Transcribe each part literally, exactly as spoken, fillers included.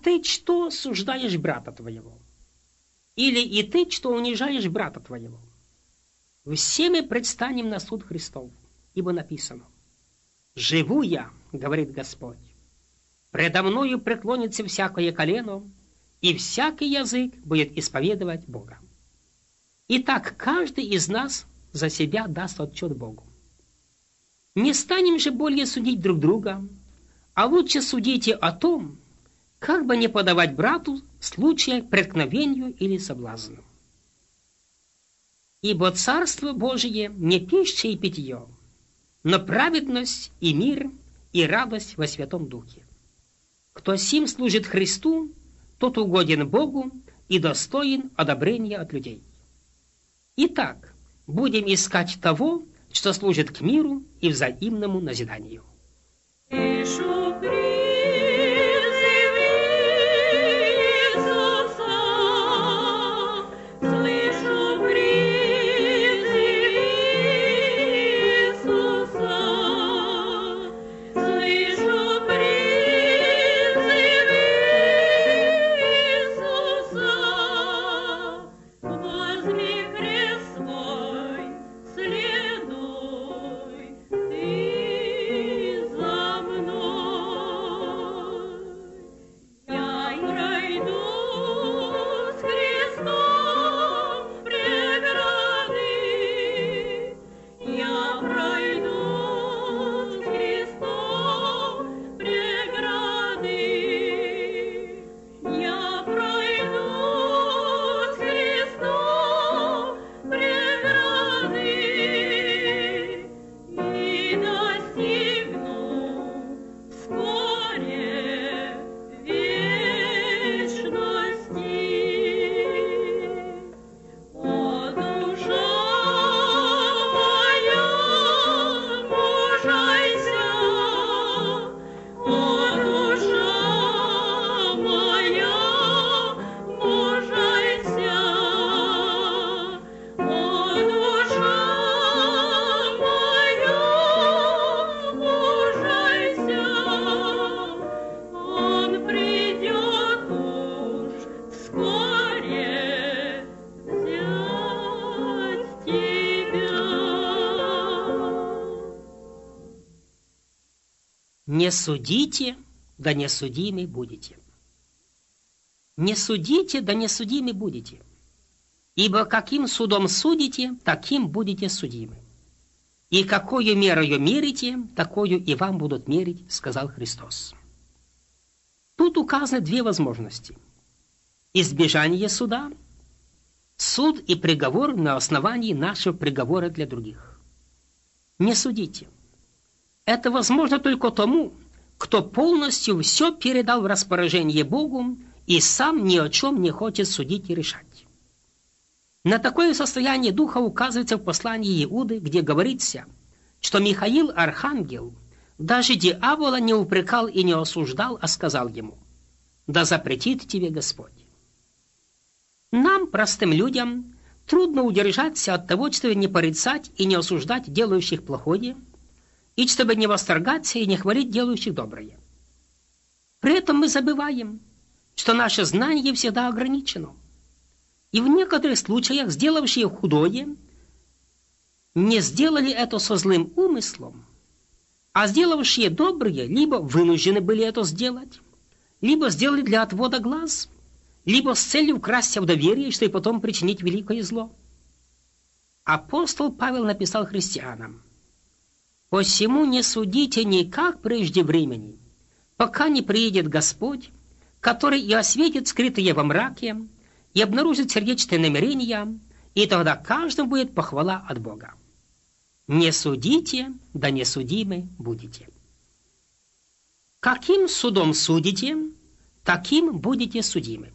ты что суждаешь брата твоего? Или и ты что унижаешь брата твоего? Все мы предстанем на суд Христов, ибо написано: «Живу я, говорит Господь, предо мною преклонится всякое колено, и всякий язык будет исповедовать Бога». Итак, каждый из нас за себя даст отчет Богу. Не станем же более судить друг друга, а лучше судите о том, как бы не подавать брату случая к преткновению или соблазну. Ибо Царство Божие не пища и питье, но праведность и мир и радость во Святом Духе. Кто сим служит Христу, тот угоден Богу и достоин одобрения от людей. Итак, будем искать того, что служит к миру и взаимному назиданию. Не судите, да не судимы будете. Не судите, да не судимы будете. Ибо каким судом судите, таким будете судимы. И какую мерою мерите, такую и вам будут мерить, сказал Христос. Тут указаны две возможности: избежание суда, суд и приговор на основании нашего приговора для других. Не судите. Это возможно только тому, кто полностью все передал в распоряжение Богу и сам ни о чем не хочет судить и решать. На такое состояние духа указывается в послании Иуды, где говорится, что Михаил, архангел, даже дьявола не упрекал и не осуждал, а сказал ему: «Да запретит тебе Господь». Нам, простым людям, трудно удержаться от того, чтобы не порицать и не осуждать делающих плохое, и чтобы не восторгаться и не хвалить делающих доброе. При этом мы забываем, что наше знание всегда ограничено, и в некоторых случаях сделавшие худое не сделали это со злым умыслом, а сделавшие доброе либо вынуждены были это сделать, либо сделали для отвода глаз, либо с целью вкрасться в доверие, чтобы потом причинить великое зло. Апостол Павел написал христианам: «Посему не судите никак прежде времени, пока не приедет Господь, который и осветит скрытые во мраке, и обнаружит сердечные намерения, и тогда каждому будет похвала от Бога. Не судите, да не судимы будете». Каким судом судите, таким будете судимы.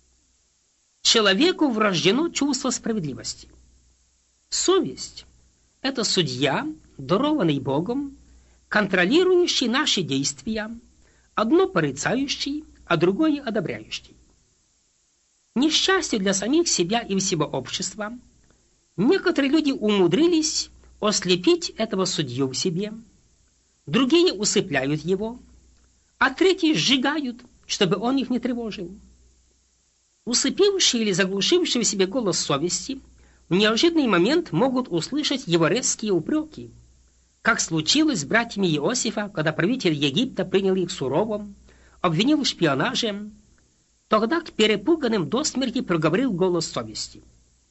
Человеку врождено чувство справедливости. Совесть – это судья, дарованный Богом, контролирующий наши действия, одно порицающий, а другое одобряющий. Несчастье для самих себя и всего общества, некоторые люди умудрились ослепить этого судью в себе, другие усыпляют его, а третьи сжигают чтобы он их не тревожил. Усыпившие или заглушившие в себе голос совести в неожиданный момент могут услышать его резкие упреки, как случилось с братьями Иосифа, когда правитель Египта принял их сурово, обвинил в шпионаже. Тогда к перепуганным до смерти проговорил голос совести: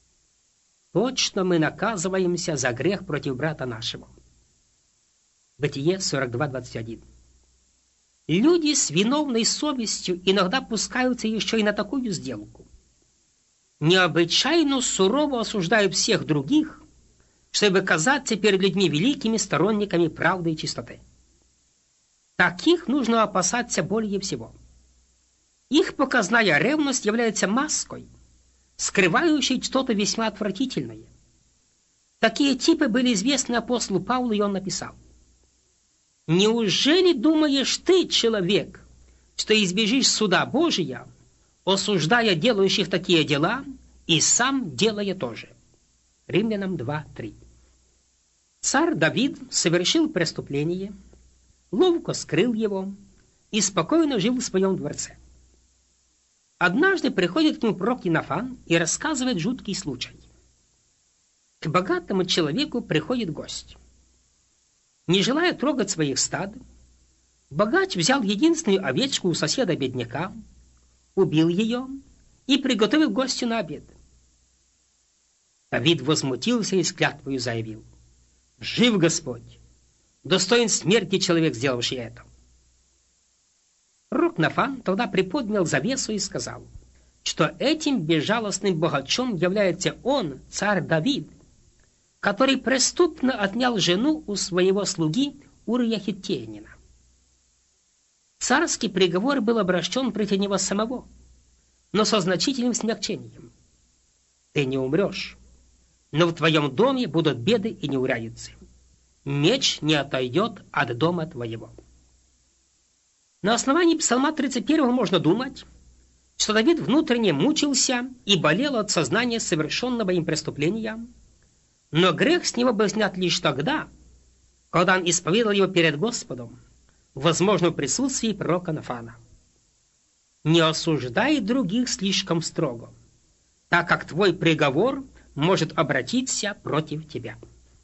«Точно мы наказываемся за грех против брата нашего». Бытие сорок два двадцать один. Люди с виновной совестью иногда пускаются еще и на такую сделку. Необычайно сурово осуждают всех других, чтобы казаться перед людьми великими сторонниками правды и чистоты. Таких нужно опасаться более всего. Их показная ревность является маской, скрывающей что-то весьма отвратительное. Такие типы были известны апостолу Павлу, и он написал: «Неужели думаешь ты, человек, что избежишь суда Божия, осуждая делающих такие дела, и сам делая то же?» Римлянам два три. Царь Давид совершил преступление, ловко скрыл его и спокойно жил в своем дворце. Однажды приходит к нему пророк Иоаннафан и рассказывает жуткий случай. К богатому человеку приходит гость. Не желая трогать своих стад, богач взял единственную овечку у соседа-бедняка, убил ее и приготовил гостю на обед. Давид возмутился и с клятвою заявил: «Жив Господь! Достоин смерти человек, сделавший это». Пророк Нафан тогда приподнял завесу и сказал, что этим безжалостным богачом является он, царь Давид, который преступно отнял жену у своего слуги Урия Хиттеянина. Царский приговор был обращен против него самого, но со значительным смягчением. Ты не умрешь, но в твоем доме будут беды и неурядицы. Меч не отойдет от дома твоего. На основании Псалма тридцать первого можно думать, что Давид внутренне мучился и болел от сознания совершенного им преступления, но грех с него был снят лишь тогда, когда он исповедовал его перед Господом, возможно, в присутствии пророка Нафана. Не осуждай других слишком строго, так как твой приговор может обратиться против тебя.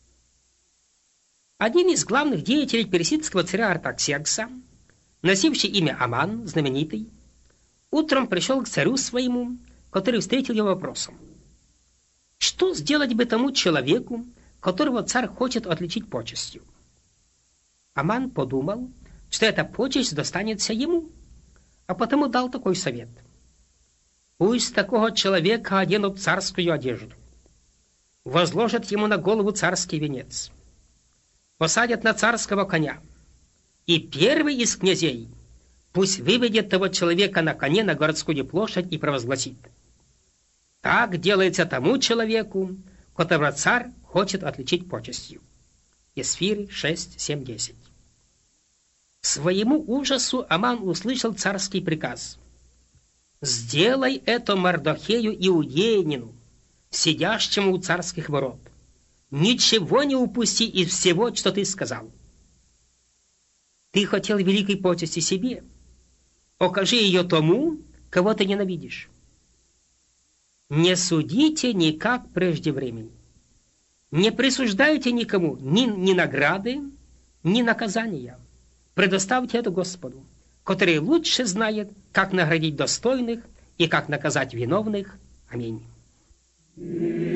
Один из главных деятелей персидского царя Артаксеркса, носивший имя Аман, знаменитый, утром пришел к царю своему, который встретил его вопросом: что сделать бы тому человеку, которого царь хочет отличить почестью? Аман подумал, что эта почесть достанется ему, а потому дал такой совет: пусть такого человека оденут царскую одежду, возложат ему на голову царский венец, посадят на царского коня, и первый из князей пусть выведет того человека на коне на городскую площадь и провозгласит: так делается тому человеку, которого царь хочет отличить почестью. Есфирь шесть семь десять. К своему ужасу Аман услышал царский приказ: сделай это Мардохею Иудеянину, сидящему у царских ворот. Ничего не упусти из всего, что ты сказал. Ты хотел великой почести себе. Окажи ее тому, кого ты ненавидишь. Не судите никак прежде времени. Не присуждайте никому ни, ни награды, ни наказания. Предоставьте это Господу, который лучше знает, как наградить достойных и как наказать виновных. Аминь.